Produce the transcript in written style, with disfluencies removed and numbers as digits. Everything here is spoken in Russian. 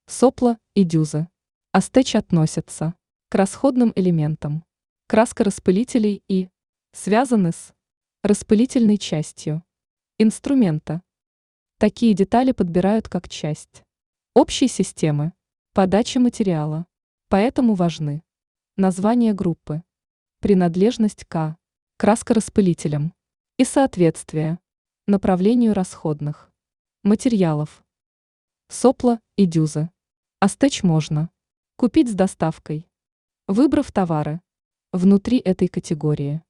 Сопла и дюзы. Астеч относятся к расходным элементам. Краска распылителей и связаны с распылительной частью инструмента. Такие детали подбирают как часть общей системы подачи материала. Поэтому важны название группы, принадлежность к краскораспылителям и соответствие направлению расходных материалов. Сопла и дюзы. Астеч можно купить с доставкой, выбрав товары внутри этой категории.